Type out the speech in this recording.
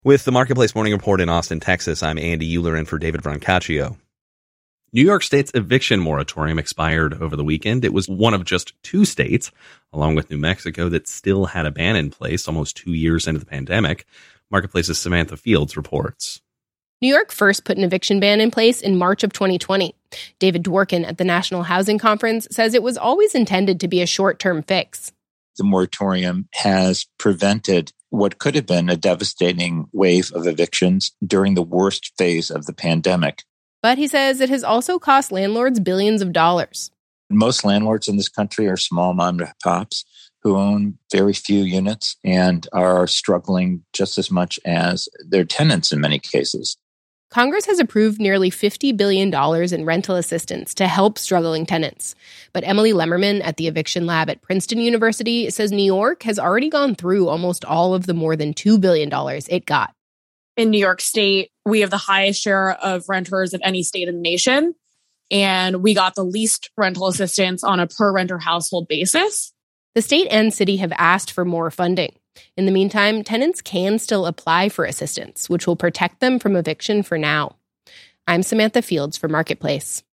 With the Marketplace Morning Report in Austin, Texas, I'm Andy Euler in for David Brancaccio. New York State's eviction moratorium expired over the weekend. It was one of just 2 states, along with New Mexico, that still had a ban in place almost 2 years into the pandemic. Marketplace's Samantha Fields reports. New York first put an eviction ban in place in March of 2020. David Dworkin at the National Housing Conference says it was always intended to be a short-term fix. The moratorium has prevented what could have been a devastating wave of evictions during the worst phase of the pandemic. But he says it has also cost landlords billions of dollars. Most landlords in this country are small mom and pops who own very few units and are struggling just as much as their tenants in many cases. Congress has approved nearly $50 billion in rental assistance to help struggling tenants. But Emily Lemmerman at the Eviction Lab at Princeton University says New York has already gone through almost all of the more than $2 billion it got. In New York State, we have the highest share of renters of any state in the nation, and we got the least rental assistance on a per-renter household basis. The state and city have asked for more funding. In the meantime, tenants can still apply for assistance, which will protect them from eviction for now. I'm Samantha Fields for Marketplace.